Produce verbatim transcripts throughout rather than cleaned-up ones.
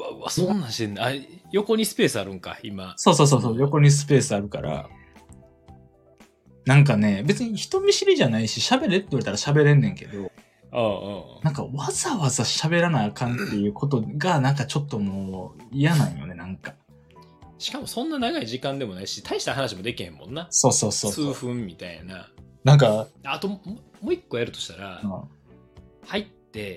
わうわ、そんなんしてんの。あ、横にスペースあるんか、今。 そうそうそうそう、横にスペースあるから。 なんかね、別に人見知りじゃないし、喋れって言われたら喋れんねんけど、 ああ、ああ。 なんかわざわざ喋らなあかんっていうことが、なんかちょっともう嫌なんよね、なんか。 しかもそんな長い時間でもないし、大した話もできへんもんな。 そうそうそうそう。 数分みたいな。 なんか、 あと、ももう一個やるとしたら、 うん、 入って、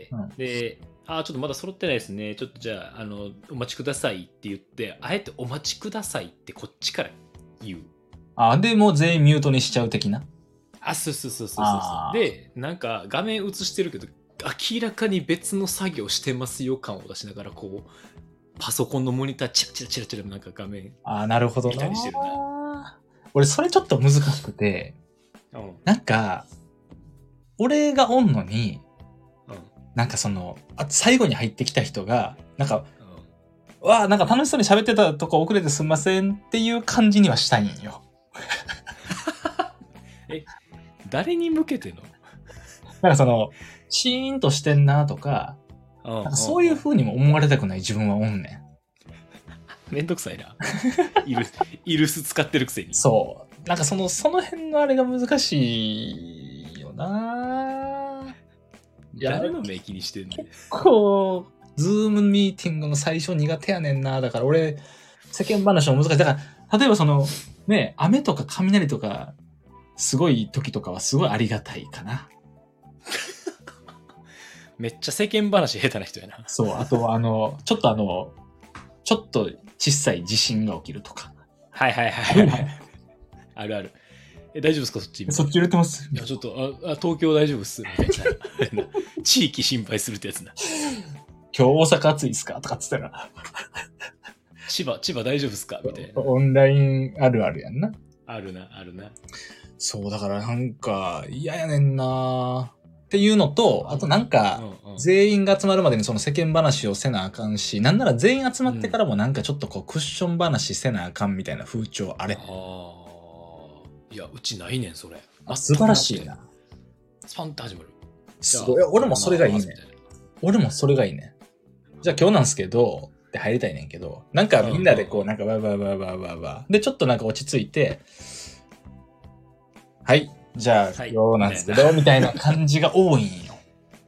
うんで、ああ、ちょっとまだ揃ってないですね。ちょっとじゃあ、あの、お待ちくださいって言って、あえてお待ちくださいってこっちから言う。 あ、で、もう全員ミュートにしちゃう的な。 あ、そうそうそうそうあーそう。で、なんか画面映してるけど、明らかに別の作業してますよ感を出しながら、こう、パソコンのモニターチラチラチラチラなんか画面。 あー、なるほどな。 見たりしてるな。 俺、それちょっと難しくて、 うん。 なんか、俺がおんのに、 うん。 なんかその、あ最後に入ってきた人が、なんか、 うん、 わあ、なんか楽しそうに喋ってたとこ遅れてすんませんっていう感じにはしたいんよ。 え、誰に向けての？ なんかその、シーンとしてんなとか、 うん、 なんかそういう風にも思われたくない自分はおんねん。 めんどくさいな。イルス、イルス使ってるくせに。 そう。なんかその、その辺のあれが難しいよな。 誰の目気にしてんの？ こう、ズームミーティングの最初苦手やねんな。だから俺、世間話も難しい。だから、例えばその、ね、雨とか雷とか、すごい時とかはすごいありがたいかな。 めっちゃ世間話下手な人やな。 そう、あとはあの、ちょっとあの、ちょっと小さい地震が起きるとか。 はいはいはいはい。あるある。え、大丈夫ですかそっち？ そっち入れてます。 いや、ちょっと、あ、あ東京大丈夫っす。みたいな。地域心配するってやつな。 今日大阪暑いっすかとかっつったら。 千葉、千葉大丈夫っすかみたいな。 オンラインあるあるやんな。 あるな、あるな。 そう、だからなんか嫌やねんなっていうのと、あとなんか、全員が集まるまでにその世間話をせなあかんし、なんなら全員集まってからもなんかちょっとこうクッション話せなあかんみたいな風潮あれ。 ああ。いや、うちないねん、それ。 あ、素晴らしいな。 スパンって始まる。 すごい。俺もそれがいいね。俺もそれがいいね。じゃあ今日なんすけど、って入りたいねんけど、なんかみんなでこう、なんかわわわわわわ。で、ちょっとなんか落ち着いて、はい、じゃあ今日なんですけど、みたいな感じが多いんよ。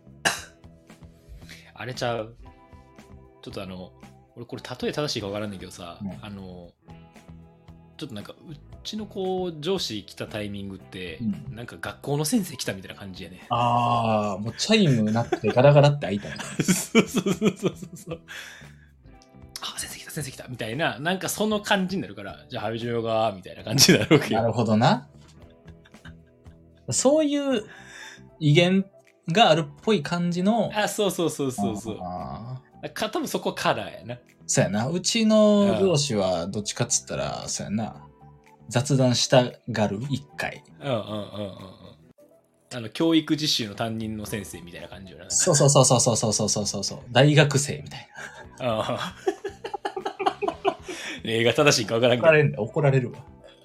あれちゃう。ちょっとあの、俺これ例え正しいか分からんねんけどさ、うん、あの、ちょっとなんか、うちの子、上司来たタイミングって、うん、なんか学校の先生来たみたいな感じやね。 ああ、もうチャイムなってガラガラって開いたみたいな。 そうそうそうそうそう。あ、先生来た、先生来たみたいな、なんかその感じになるから、じゃあ始めようか、みたいな感じになるわけよ。 なるほどな。そういう威厳があるっぽい感じの。 あ、そうそうそうそうそう。あか多分そこカラーやな。 そうやな。うちの上司はどっちかっつったら、そうやな。雑談したがる一回。 うんうんうんうんうん。あの教育実習の担任の先生みたいな感じよな。 そうそうそうそうそうそうそうそうそう。大学生みたいな。ああ。 映画正しいか分からんけど。 怒られるんだ。怒られるわ。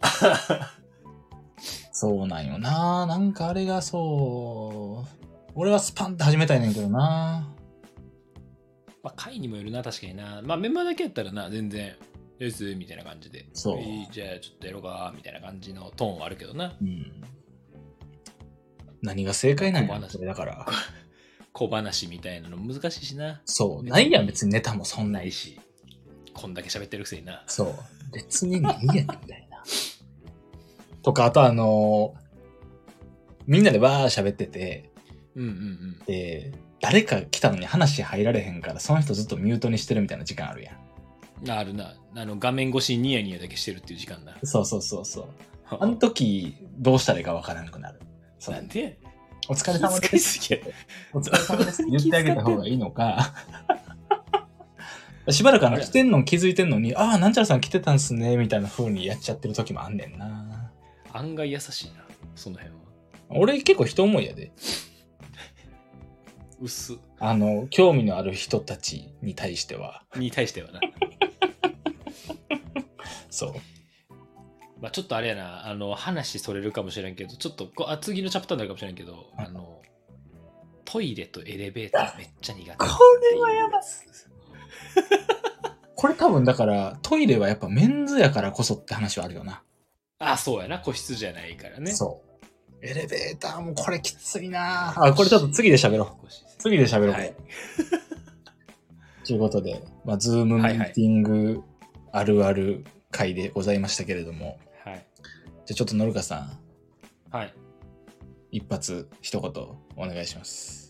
そうなんよな。なんかあれがそう。俺はスパンって始めたいねんけどな。 まあ、回にもよるな、確かにな。まあ、メンバーだけやったらな、全然、ですみたいな感じで。 そう。 じゃあ、ちょっとやろうか、みたいな感じのトーンはあるけどな。 うん。何が正解なんやろ、それだから。 小話みたいなの難しいしな。 そう。ないやん、別にネタもそんないし。 こんだけ喋ってるくせにな。 そう。別にないやん、みたいな。とか、あとあのー、みんなでわー喋ってて、 うんうんうん。 で、誰か来たのに話入られへんから、その人ずっとミュートにしてるみたいな時間あるやん。 あるな。あの、画面越しにニヤニヤだけしてるっていう時間だ。 そうそうそうそう。あの時、どうしたらいいかわからなくなる。 なんでお疲れ様です。お疲れ様ですって言ってあげた方がいいのか。しばらくあの、来てんの気づいてんのに、ああ、なんちゃらさん来てたんすね、みたいな風にやっちゃってる時もあんねんな。 案外優しいな、その辺は。 俺結構人思いやで。 薄。 あの、興味のある人たちに対しては。 に対してはな。 そう。 まあちょっとあれやな、あの、話それるかもしれんけど、ちょっとこう、あ、次のチャプターになるかもしれんけど、あの、トイレとエレベーターめっちゃ苦手。これはやばい。これ多分だから、トイレはやっぱメンズやからこそって話はあるよな。 あ、そうやな。個室じゃないからね。 そう。エレベーターもこれきついなあ、これちょっと次で喋ろう。次で喋ろう。はい。ということで、まあ、ズームミーティングあるある回でございましたけれども。はい。じゃあちょっとのるかさん。はい。一発一言お願いします。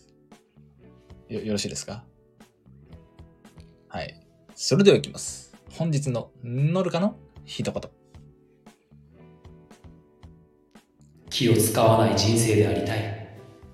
よ、よろしいですか？はい。それではいきます。本日ののるかの一言。 気を使わない人生でありたい。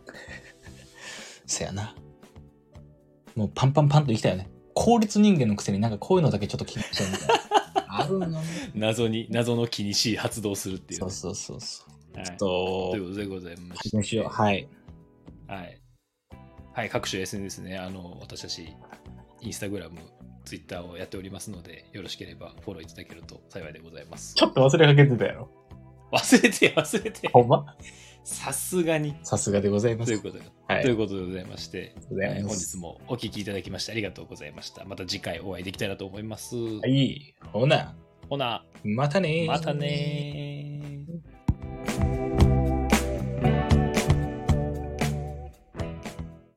せやな。もうパンパンパンといきたいよね。効率人間のくせになんかこういうのだけちょっと気にしちゃうみたいな。あるのね。 謎に、謎の気にしい発動するっていう、 ね。そうそうそうそう。 はい、ということでございまして。 しよう。はい。 はい。はい、各種 エスエヌエス ね、あの、私たち、インスタグラム、ツイッターをやっておりますので、よろしければフォローいただけると幸いでございます。 ちょっと忘れかけてたやろ。 忘れて、忘れて。 ほんま？ さすがに。 さすがでございます。 ということで、はい、ということでございまして、はい、本日もお聞きいただきましてありがとうございました。また次回お会いできたらと思います。 はい。ほな。 ほな。 またねー。 またねー。